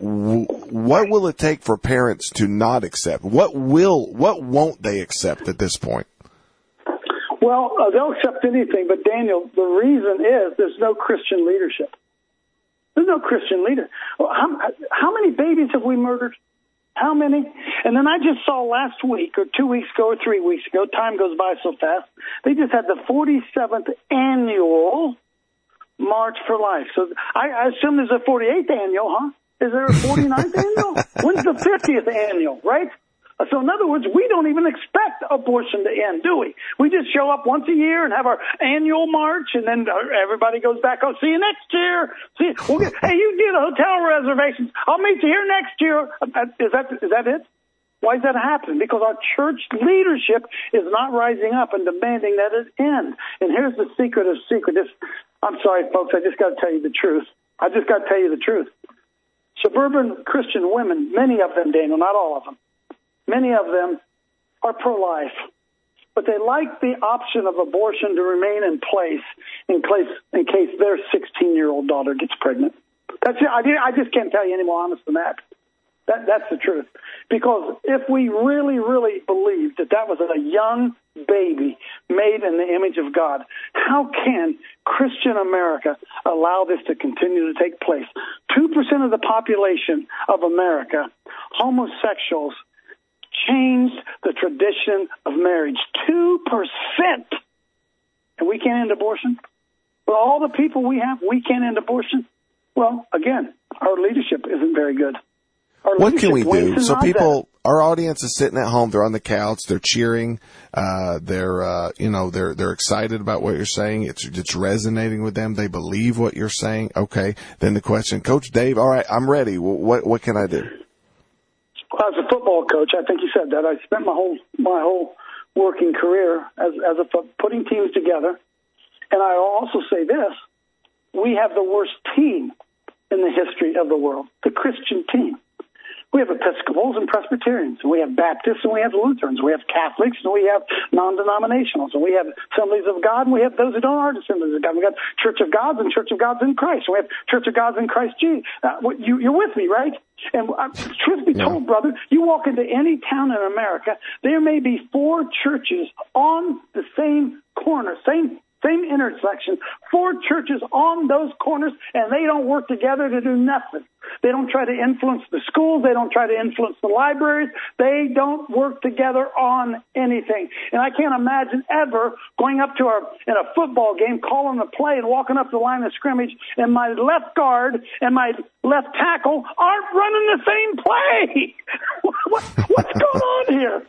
what will it take for parents to not accept? What will, what won't they accept at this point? Well, uh, they'll accept anything, but Daniel, the reason is there's no Christian leadership. There's no Christian leader. Well, how, how many babies have we murdered? How many? And then I just saw last week or two weeks ago or three weeks ago, time goes by so fast, they just had the forty-seventh annual March for Life. So I, I assume there's a forty-eighth annual, huh? Is there a forty-ninth annual? When's the fiftieth annual, right? So in other words, we don't even expect abortion to end, do we? We just show up once a year and have our annual march, and then everybody goes back, oh, see you next year. See, we'll get, hey, you get a hotel reservations. I'll meet you here next year. Is that is that it? Why is that happening? Because our church leadership is not rising up and demanding that it end. And here's the secret of secret. This, I'm sorry, folks, I just got to tell you the truth. I just got to tell you the truth. Suburban Christian women, many of them, Daniel, not all of them, many of them are pro-life, but they like the option of abortion to remain in place in case, in case their sixteen-year-old daughter gets pregnant. That's I, I just can't tell you any more honest than that. That. That's the truth. Because if we really, really believed that that was a young baby made in the image of God, how can Christian America allow this to continue to take place? Two percent of the population of America, homosexuals, changed the tradition of marriage. Two percent. And we can't end abortion? With all the people we have, we can't end abortion? Well, again, our leadership isn't very good. Our what can we do? So people, that. Our audience is sitting at home. They're on the couch. They're cheering. Uh, they're, uh, you know, they're, they're excited about what you're saying. It's, it's resonating with them. They believe what you're saying. Okay. Then the question, Coach Dave, all right, I'm ready. What, what can I do? Well, as a football coach, I think you said that. I spent my whole, my whole working career as, as a, putting teams together. And I also say this, we have the worst team in the history of the world, the Christian team. We have Episcopals and Presbyterians, and we have Baptists, and we have Lutherans, we have Catholics, and we have non-denominationals, and we have Assemblies of God, and we have those who don't are Assemblies of God. We got Church of Gods and Church of Gods in Christ. We have Church of Gods in Christ Jesus. Uh, you, you're with me, right? And uh, truth be told, brother, you walk into any town in America, there may be four churches on the same corner, same Same intersection, four churches on those corners, and they don't work together to do nothing. They don't try to influence the schools. They don't try to influence the libraries. They don't work together on anything. And I can't imagine ever going up to our, in a football game, calling a play and walking up the line of scrimmage, and my left guard and my left tackle aren't running the same play. what, what's going on here?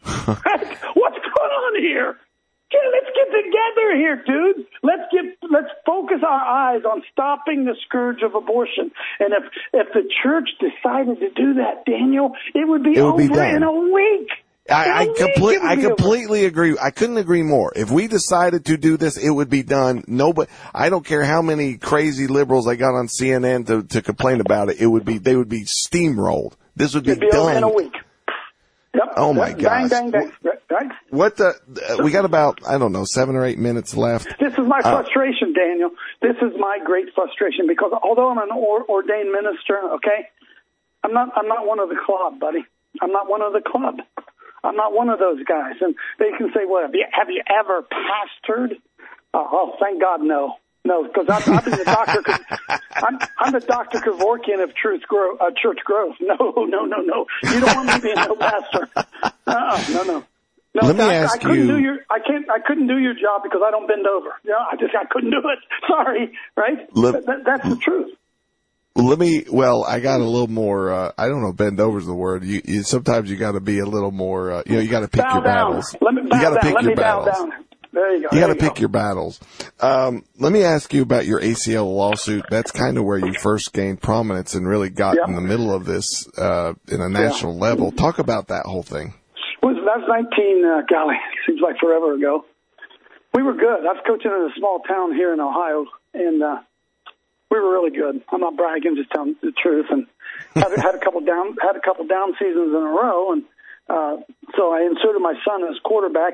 What's going on here? Yeah, let's get together here, dude. Let's get let's focus our eyes on stopping the scourge of abortion. And if if the church decided to do that, Daniel, it would be it would over be done. in a week. I, I, complete, I completely over. agree. I couldn't agree more. If we decided to do this, it would be done. Nobody, I don't care how many crazy liberals they got on C N N to, to complain about it. It would be they would be steamrolled. This would be, It'd be done over in a week. Yep. Oh my yep. gosh! Bang, bang, bang. Right? What the? Uh, we got about I don't know seven or eight minutes left. This is my frustration, uh, Daniel. This is my great frustration because although I'm an or, ordained minister, okay, I'm not. I'm not one of the club, buddy. I'm not one of the club. I'm not one of those guys. And they can say, "Well, have you, have you ever pastored?" Oh, oh, thank God, no. No, because I'm, I'm the doctor. I'm, I'm the Doctor Kevorkian of truth grow, uh, church growth. No, no, no, no. You don't want me being no pastor. Uh-uh, no, no, no. Let me I, ask I couldn't you. Do your, I can't. I couldn't do your job because I don't bend over. Yeah, I just I couldn't do it. Sorry, right? Let, that, that's the truth. Let me. Well, I got a little more. Uh, I don't know. Bend over is the word. You, you sometimes you got to be a little more. Uh, you know, you got to pick bow your down. battles. Let me bow you got to pick Let your me bow battles. Down. There you go. You got to you pick go. your battles. Um, let me ask you about your A C L lawsuit. That's kind of where you first gained prominence and really got yeah. in the middle of this uh, in a national yeah. level. Talk about that whole thing. Well, that was nineteen. Uh, golly, seems like forever ago. We were good. I was coaching in a small town here in Ohio, and uh, we were really good. I'm not bragging, just telling the truth. And had, had a couple down had a couple down seasons in a row, and uh, so I inserted my son as quarterback.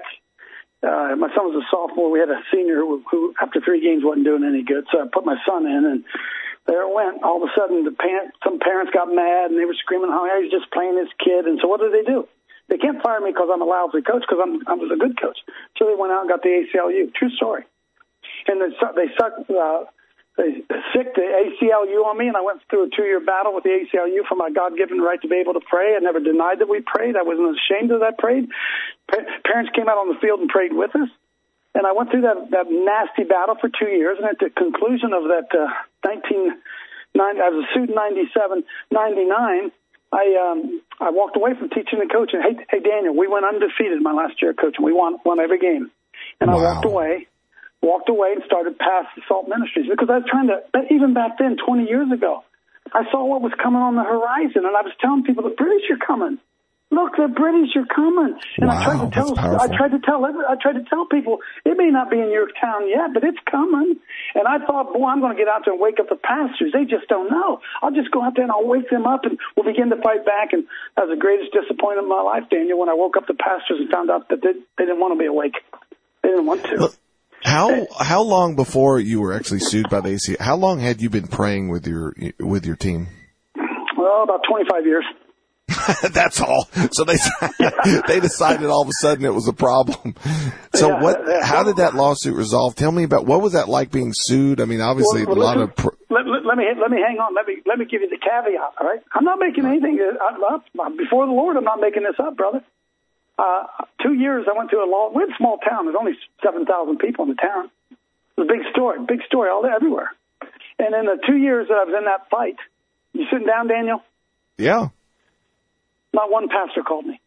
Uh, my son was a sophomore. We had a senior who, who, after three games, wasn't doing any good. So I put my son in, and there it went. All of a sudden, the parent, some parents got mad, and they were screaming, "Oh, he's just playing his kid." And so what did they do? They can't fire me because I'm a lousy coach, because I'm I was a good coach. So they went out and got the A C L U. True story. And they they sucked. Uh, They sicked the A C L U on me, and I went through a two-year battle with the A C L U for my God-given right to be able to pray. I never denied that we prayed. I wasn't ashamed that I prayed. Pa- parents came out on the field and prayed with us. And I went through that, that nasty battle for two years, and at the conclusion of that uh, nineteen ninety, I was a suit in ninety-seven, ninety-nine, I um, I walked away from teaching and coaching. Hey, hey, Daniel, we went undefeated my last year of coaching. We won won every game, and wow. I walked away, walked away, and started past the Salt Ministries because I was trying to. Even back then, twenty years ago, I saw what was coming on the horizon, and I was telling people the British are coming. Look, the British are coming, and wow, I tried to tell. I tried to tell. I tried to tell people it may not be in your town yet, but it's coming. And I thought, boy, I'm going to get out there and wake up the pastors. They just don't know. I'll just go out there and I'll wake them up, and we'll begin to fight back. And that was the greatest disappointment of my life, Daniel, when I woke up the pastors and found out that they, they didn't want to be awake. They didn't want to. Look, how how long before you were actually sued by the A C L U? How long had you been praying with your with your team? Well, about twenty-five years. That's all. So they they decided all of a sudden it was a problem. So yeah, what? Yeah. How did that lawsuit resolve? Tell me about what was that like being sued? I mean, obviously well, well, a lot listen, of. Pr- let, let, let me let me hang on. Let me let me give you the caveat. All right, I'm not making anything up before the Lord. I'm not making this up, brother. Uh, two years I went to a law. We're in a small town. There's only seven thousand people in the town. It was a big story, big story all everywhere. And in the two years that I was in that fight, you sitting down, Daniel? Yeah. Not one pastor called me.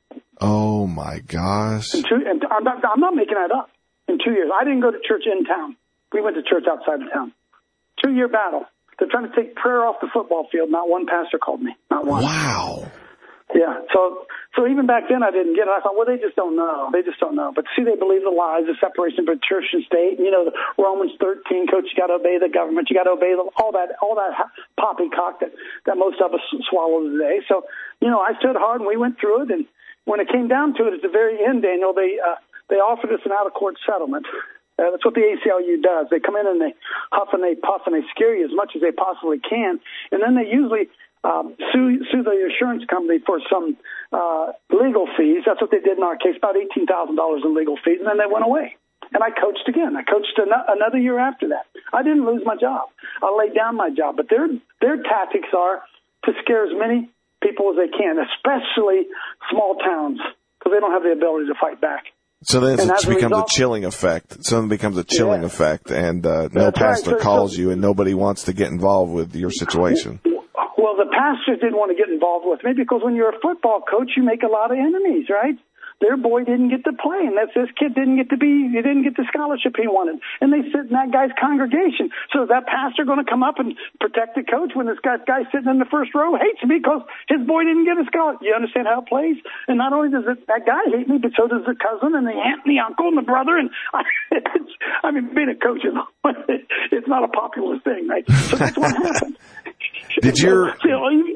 Oh my gosh! In two, and I'm not, I'm not making that up. In two years, I didn't go to church in town. We went to church outside of town. Two-year battle. They're trying to take prayer off the football field. Not one pastor called me. Not one. Wow. Yeah. So, so even back then, I didn't get it. I thought, well, they just don't know. They just don't know. But see, they believe the lies, the separation between church and state. And, you know, the Romans thirteen, coach, you got to obey the government. You got to obey the, all that, all that poppycock that that most of us swallow today. So, you know, I stood hard and we went through it. And when it came down to it at the very end, Daniel, they uh, they offered us an out-of-court settlement. Uh, that's what the A C L U does. They come in and they huff and they puff and they scare you as much as they possibly can. And then they usually um, sue, sue the insurance company for some uh, legal fees. That's what they did in our case, about eighteen thousand dollars in legal fees. And then they went away. And I coached again. I coached an- another year after that. I didn't lose my job. I laid down my job. But their their tactics are to scare as many people as they can, especially small towns, because they don't have the ability to fight back. So then it becomes a, result, a chilling effect. So then it becomes a chilling yeah. effect, and uh, no That's pastor right. so, calls so, you, and nobody wants to get involved with your situation. Well, the pastors didn't want to get involved with me because when you're a football coach, you make a lot of enemies, right? Their boy didn't get to play, and that's this kid didn't get to be, he didn't get the scholarship he wanted. And they sit in that guy's congregation. So is that pastor going to come up and protect the coach when this guy, guy sitting in the first row hates me because his boy didn't get a scholarship? You understand how it plays? And not only does it, that guy hate me, but so does the cousin and the aunt and the uncle and the brother. And I, it's, I mean, being a coach is it's not a popular thing, right? So that's what happened. Did your so,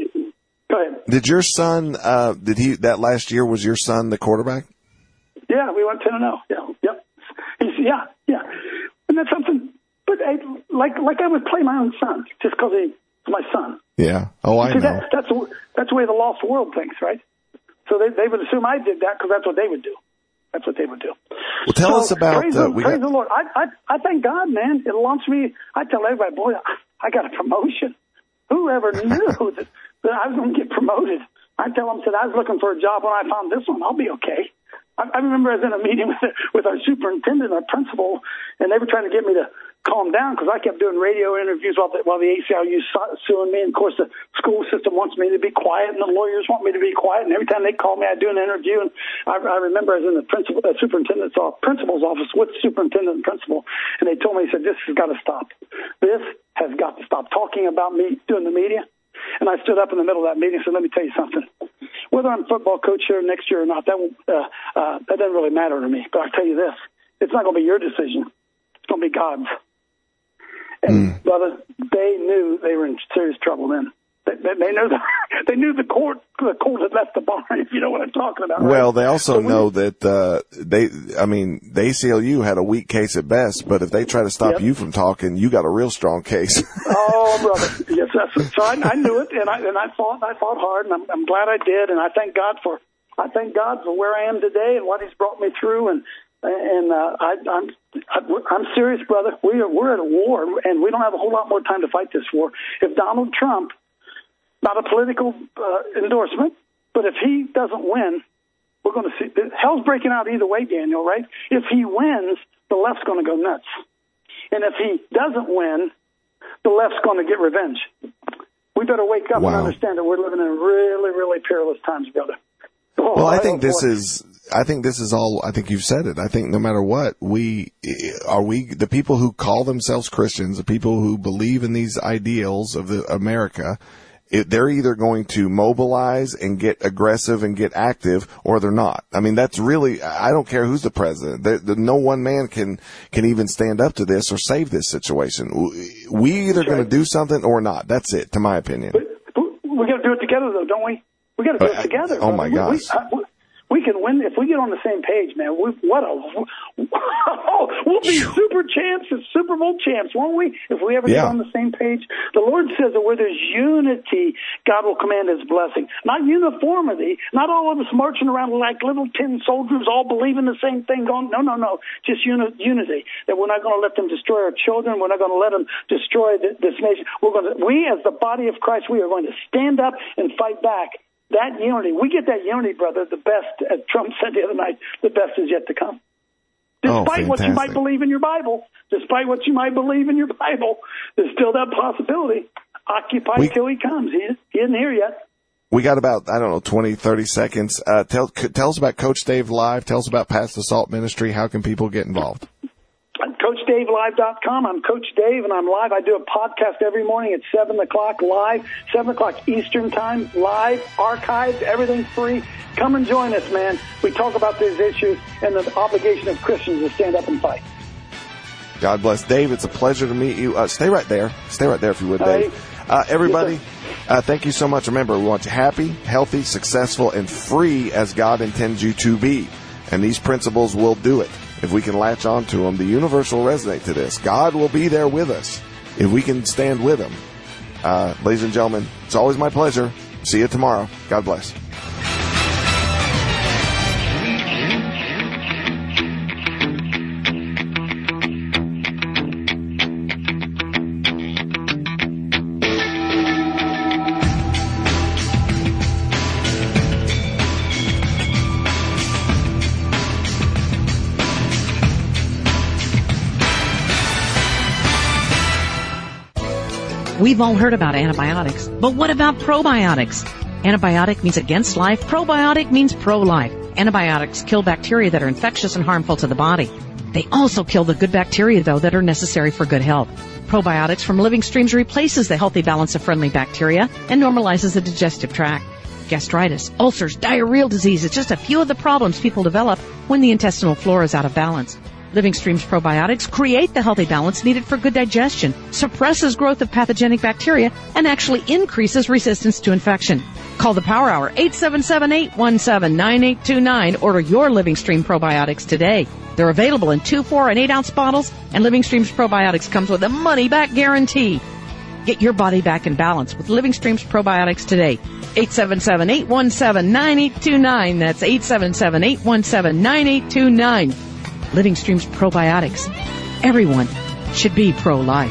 Go ahead. Did your son? Uh, did he that last year? Was your son the quarterback? Yeah, we went ten and zero. Yeah, yep. He's, yeah, yeah. And that's something. But I, like, like I would play my own son just because he's my son. Yeah. Oh, I know. That's that's the, that's the way the lost world thinks, right? So they they would assume I did that because that's what they would do. That's what they would do. Well, tell so, us about. Praise, Uh, the, we praise got, the Lord. I, I I thank God, man. It launched me. I tell everybody, boy, I, I got a promotion. Whoever knew that, that I was going to get promoted? I tell them, said I was looking for a job when I found this one. I'll be okay. I, I remember I was in a meeting with with our superintendent, our principal, and they were trying to get me to calm down because I kept doing radio interviews while the, while the A C L U suing me. And of course, the school system wants me to be quiet, and the lawyers want me to be quiet. And every time they call me, I do an interview. And I, I remember I was in the principal, uh, superintendent's office, principal's office with superintendent and principal, and they told me, they said, "This has got to stop. This has got to stop talking about me doing the media." And I stood up in the middle of that meeting and said, "Let me tell you something. Whether I'm football coach here next year or not, that won't, uh, uh, that doesn't really matter to me. But I'll tell you this: it's not going to be your decision. It's going to be God's." And mm. brother, they knew they were in serious trouble then. They, they, they knew the they knew the court the court had left the barn. If you know what I'm talking about. Right? Well, they also so know we, that uh, they. I mean, the A C L U had a weak case at best, but if they try to stop yep. you from talking, you got a real strong case. Oh, brother, yes, that's so. I, I knew it, and I and I fought. I fought hard, and I'm, I'm glad I did. And I thank God for I thank God for where I am today and what He's brought me through. And and uh, I, I'm I'm serious, brother. We are we're at a war, and we don't have a whole lot more time to fight this war. If Donald Trump, not a political uh, endorsement, but if he doesn't win, we're going to see hell's breaking out either way, Daniel. Right? If he wins, the left's going to go nuts, and if he doesn't win, the left's going to get revenge. We better wake up Wow. and understand that we're living in really, really perilous times, brother. Oh, Well, I think this boy. is, I think this is all, I think you've said it. I think no matter what, we, are we, the people who call themselves Christians, the people who believe in these ideals of the America, it, they're either going to mobilize and get aggressive and get active, or they're not. I mean, that's really, I don't care who's the president. The, the, no one man can, can even stand up to this or save this situation. We either going to do something or not. That's it, to my opinion. But, but we got to do it together, though, don't we? We got to do But, it together. oh, my we, gosh. We, uh, we, we can win if we get on the same page, man. We, what a we'll be super champs and Super Bowl champs, won't we? If we ever Yeah. get on the same page. The Lord says that where there's unity, God will command His blessing. Not uniformity. Not all of us marching around like little tin soldiers, all believing the same thing. Going, no, no, no. Just uni- unity. That we're not going to let them destroy our children. We're not going to let them destroy th- this nation. We're going to. We, as the body of Christ, we are going to stand up and fight back. That unity, we get that unity, brother, the best, as Trump said the other night, the best is yet to come. Despite Oh, what you might fantastic. believe in your Bible, despite what you might believe in your Bible, there's still that possibility. Occupy We- till He comes. He, he isn't here yet. We got about, I don't know, twenty, thirty seconds. Uh, tell, c- tell us about Coach Dave Live. Tell us about Past Assault Ministry. How can people get involved? Coach Dave Live dot com. I'm Coach Dave, and I'm live. I do a podcast every morning at seven o'clock live, seven o'clock Eastern Time, live, archived, everything's free. Come and join us, man. We talk about these issues and the obligation of Christians to stand up and fight. God bless. Dave, it's a pleasure to meet you. Uh, stay right there. Stay right there if you would, Dave. Uh, everybody, uh, thank you so much. Remember, we want you happy, healthy, successful, and free as God intends you to be. And these principles will do it. If we can latch on to them, the universe will resonate to this. God will be there with us if we can stand with Him. Uh, ladies and gentlemen, it's always my pleasure. See you tomorrow. God bless. We've all heard about antibiotics, but what about probiotics? Antibiotic means against life. Probiotic means pro-life. Antibiotics kill bacteria that are infectious and harmful to the body. They also kill the good bacteria, though, that are necessary for good health. Probiotics from Living Streams replaces the healthy balance of friendly bacteria and normalizes the digestive tract. Gastritis, ulcers, diarrheal disease is just a few of the problems people develop when the intestinal flora is out of balance. Living Streams probiotics create the healthy balance needed for good digestion, suppresses growth of pathogenic bacteria, and actually increases resistance to infection. Call the Power Hour, eight seven seven, eight one seven, nine eight two nine. Order your Living Stream probiotics today. They're available in two, four, and eight ounce bottles, and Living Streams probiotics comes with a money-back guarantee. Get your body back in balance with Living Streams probiotics today. eight seven seven, eight one seven, nine eight two nine. That's eight seven seven, eight one seven, nine eight two nine. Living Streams probiotics. Everyone should be pro-life.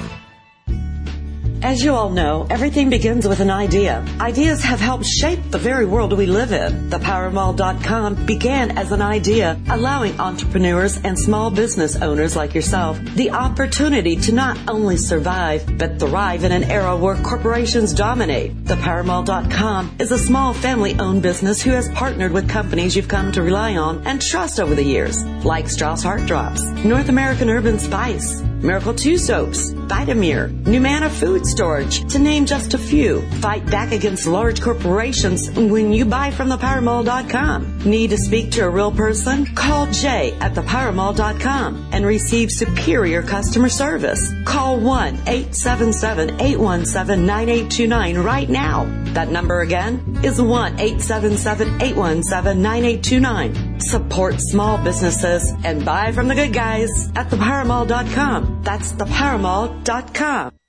As you all know, everything begins with an idea. Ideas have helped shape the very world we live in. The power mall dot com began as an idea, allowing entrepreneurs and small business owners like yourself the opportunity to not only survive, but thrive in an era where corporations dominate. The power mall dot com is a small family-owned business who has partnered with companies you've come to rely on and trust over the years, like Strauss Heart Drops, North American Urban Spice, Miracle two Soaps, Vitamir, Numana Food Storage, to name just a few. Fight back against large corporations when you buy from the power mall dot com. Need to speak to a real person? Call Jay at the power mall dot com and receive superior customer service. Call one, eight seven seven, eight one seven, nine eight two nine right now. That number again is one, eight seven seven, eight one seven, nine eight two nine. Support small businesses and buy from the good guys at the power mall dot com. That's the power mall dot com.